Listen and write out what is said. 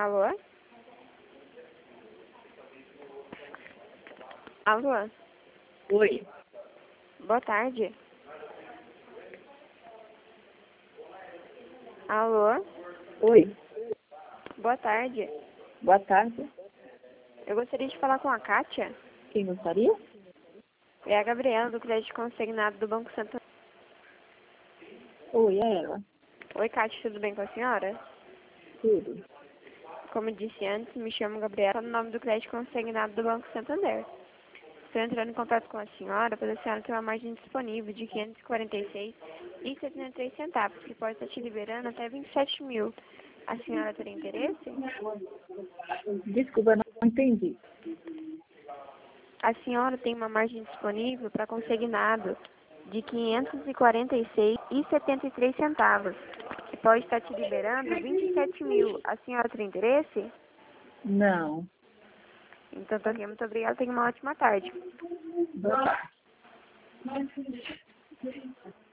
Alô? Alô? Oi. Boa tarde. Alô? Oi. Boa tarde. Boa tarde. Eu gostaria de falar com a Kátia. Quem gostaria? É a Gabriela, do Crédito Consignado do Banco Santander. Oi, é ela. Oi, Kátia, tudo bem com a senhora? Tudo. Como eu disse antes, me chamo Gabriela, no nome do Crédito Consignado do Banco Santander. Estou entrando em contato com a senhora, pois a senhora tem uma margem disponível de R$ 546,73, que pode estar te liberando até 27 mil. A senhora teria interesse? Desculpa, não entendi. A senhora tem uma margem disponível para consignado de R$ 546,73, que pode estar te liberando 27 mil. A senhora tem interesse? Não. Então, tá ok. Muito obrigada. Tenha uma ótima tarde. Boa tarde.